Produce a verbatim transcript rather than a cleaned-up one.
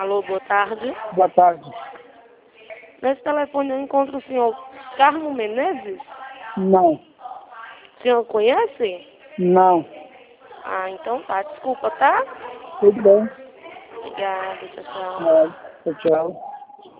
Alô, boa tarde. Boa tarde. Nesse telefone eu encontro o senhor Carmo Menezes? Não. O senhor conhece? Não. Ah, então tá. Desculpa, tá? Tudo bem. Obrigada, tchau, tchau. É, tchau, tchau.